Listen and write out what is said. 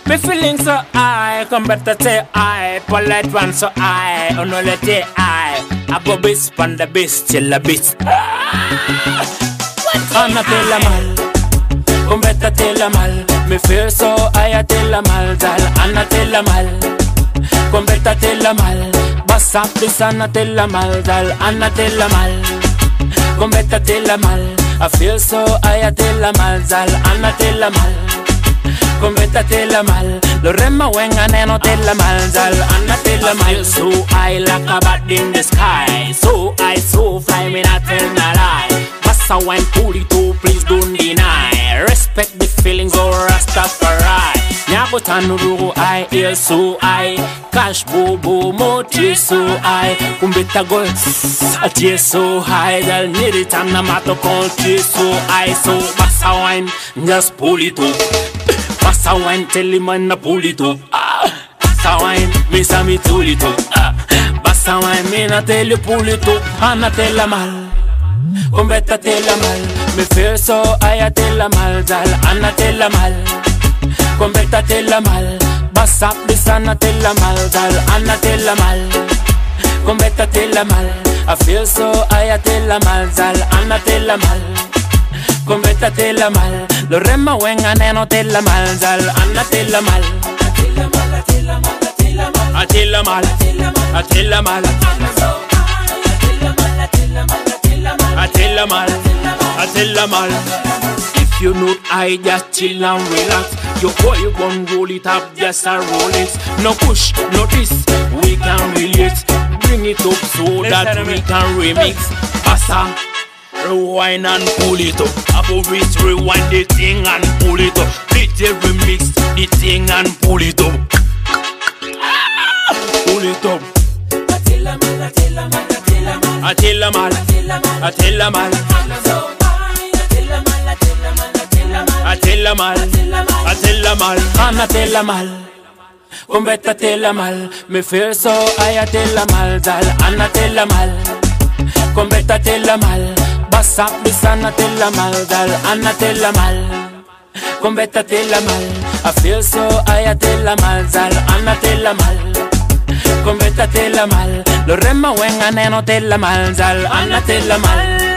Me feeling so high, come better say I. Polite one so high, oh no let it I go bis pan the bis till the bis. Anna tell a mal, come better tell a mal. Me feel so high, I tell a mal, dal. Anna tell a mal, come better tell a mal. Bass up this Anna tell a mal, dal. Anna tell a mal, come better tell a mal. I feel so high, I tell a mal, dal. Anna tell a mal. Come better tell a mal. Lorema wenga neno tell a mal, dal. Anna tell a mal. So high like a bat in the sky. So high, so fly, me not tell no lie. Bassa wine, pull it up, please don't deny. Respect the feelings of Rastafari. Nyago tanuru I hear so high. Cash bobo mochi so high. Kumbeta go a tear so high. Dal niri tamna mato country so high. So bassa wine, just pull it up. Bassa wine, tell him man na pull it up. Bassa wine, me sa me pull it up. Bassa wine, me na tell you pull it up. Anna tell a mal, come better tell a mal. Me feel so high, I tell a mal, dal. Anna tell a mal, come better tell a mal. Bass up this Anna tell a mal, dal. Anna tell a mal, come better tell a mal. I feel so high, I tell a mal, dal. Anna tell a mal, come better tell a mal. Lorema wenga neno tell a mal, dal. Anna tell a mal. I tell a mal, I tell a mal, I tell a mal, I tell a mal, I tell a mal, I tell a mal. If you know I just chill and relax. Your boy you gon' roll it up, just a roll it. No push, no this, we can relate. Bring it up so that we can remix. Bassa, rewind and pull it up. Above it, rewind the thing and pull it up. DJ remix the thing and pull it up. Pull it up. I tell a mal, I tell a mal, I tell a mal, I tell a mal, I tell a mal, I tell a mal, Anna tell a mal, come better tell a mal. Me feel so high, I tell a mal, dal. Anna tell a mal, come better tell a mal. Bass up this Anna tell a mal, dal. Anna tell a mal, come better tell a mal. I feel so high, I tell a mal, dal. Anna tell a mal, come better tell a mal. Lorema wenga neno tell a mal, dal. Anna tell a mal.